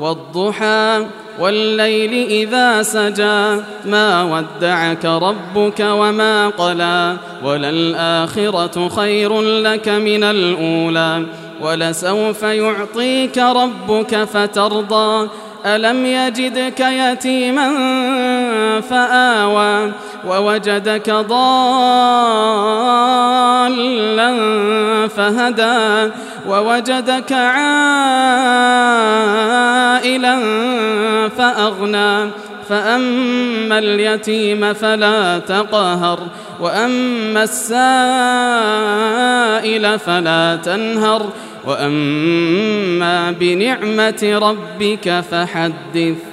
والضحى والليل إذا سجى ما ودعك ربك وما قلى وللآخرة خير لك من الأولى ولسوف يعطيك ربك فترضى ألم يجدك يتيما فآوى ووجدك ضالا فهدى ووجدك عائلا فأغنى فأما اليتيم فلا تقهر وأما السائل فلا تنهر وأما بنعمة ربك فحدث.